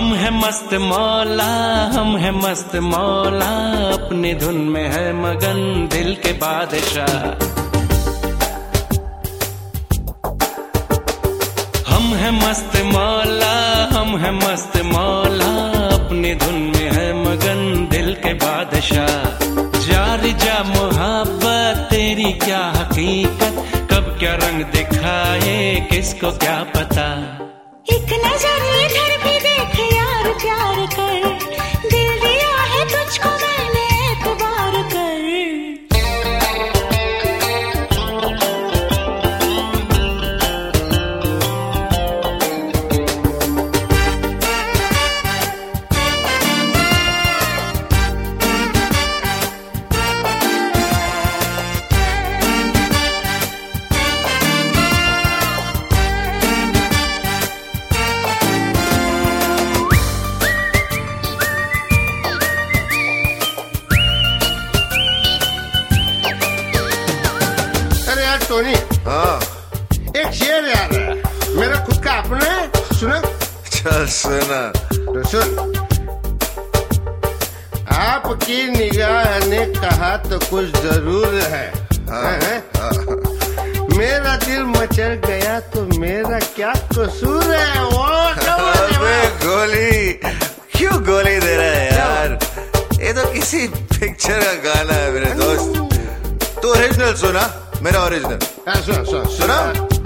हम है मस्त मौला, हम है मस्त मौला, अपनी धुन में है मगन दिल के बादशाह। हम है मस्त मौला, हम है मस्त मौला, अपनी धुन में है मगन दिल के बादशाह। जारी जा मोहब्बत तेरी क्या हकीकत, कब क्या रंग दिखाए किसको क्या पता। एक नजर इधर भी देख यार प्यार कर, दिल दिया है तुझको मैंने एतबार कर। टोनी, हाँ एक शेर यार मेरा खुद का अपना है, सुनो। चल सुना। तो सुन। आपकी निगाह ने कहा तो कुछ जरूर है। हाँ, हाँ। मेरा दिल मचल गया तो मेरा क्या कसूर है। वो अबे गोली क्यों गोली दे रहा है यार, ये तो किसी पिक्चर का गाना है मेरे दोस्त। तू ओरिजिनल सुना, मेरा ओरिजिनल सुना।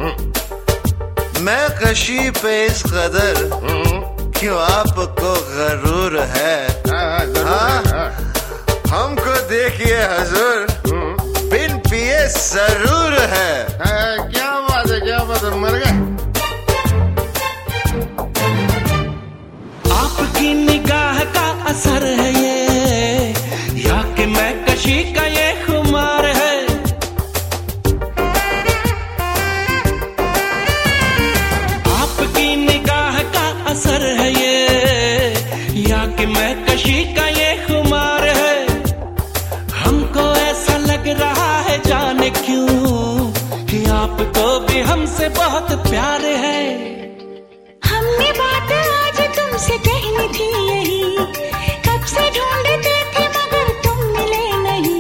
मैं कशी पे इस कदर क्यों आपको गरूर है। हाँ, हमको देखिए हजूर, बिन पिए जरूर है। क्या बात है, क्या बात है, मर गए। आपकी निगाह का असर है ये, या कि मैं कशी का ये खुमार है। असर है ये, या कि मैं कशी का ये खुमार है। हमको ऐसा लग रहा है जाने क्यों कि आपको भी हमसे बहुत प्यार है। हमने बात आज तुमसे कहनी थी यही, कब से ढूंढते थे मगर तुम मिले नहीं।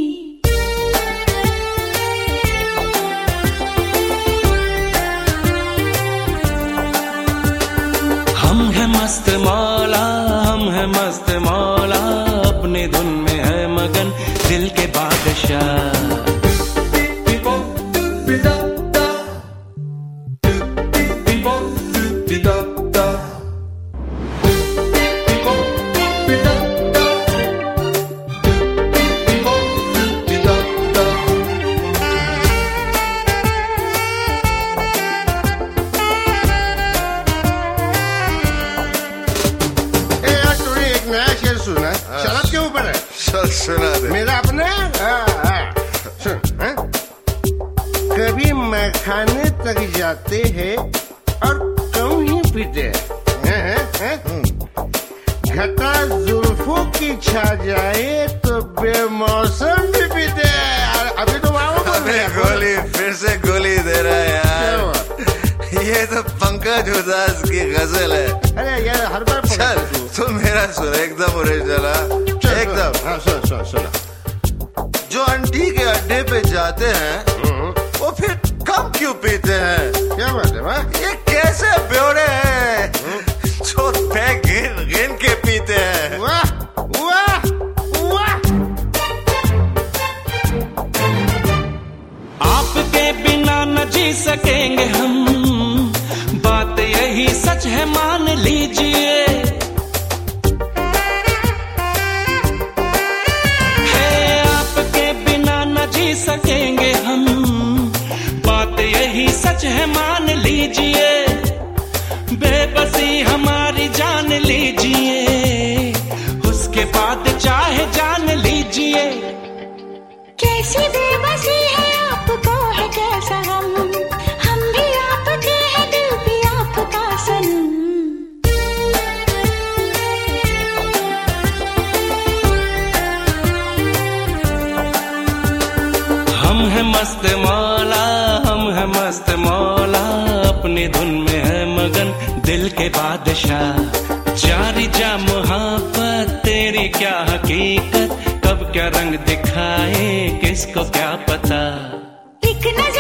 हम है मस्त मौला, हम है मस्त मौला, अपनी धुन में है मगन दिल के बादशाह। सुना, शराब के ऊपर है। चल सुना दे। मेरा अपना सुन। कभी मैखाने तक जाते हैं और कम ही पीते हैं। घटा जुल्फों की छा जाए तो बेमौसम भी पीते हैं। अभी तो गोली फिर से गोली दे रहा है यार, ये तो पंकज उदास की गजल है। अरे यार हर बार चल तू मेरा सुन, एकदम ओरिजिनल, एकदम। सुना। जो आंटी के अड्डे पे जाते हैं वो फिर कम क्यों पीते हैं। क्या बात है वाह? ये कैसे ब्योरे हैं जो पैक गिन के पीते हैं। वाह वाह वाह। आपके बिना न जी सकेंगे हम, बात यही सच है मान लीजिए। आपके बिना न जी सकेंगे हम, बात यही सच है मान लीजिए। बेबसी हमारी जान लीजिए, उसके बाद चाहे जान लीजिए। कैसी बेबसी है आपको है कैसा हम भी आपके हैं दिल भी आपका सनम। हम है मस्त मौला, हम है मस्त मौला, अपनी धुन में है मगन दिल के बादशाह। जारी जा मोहब्बत तेरी क्या हकीकत, कब क्या रंग दिखाए किसको क्या पता। एक नजर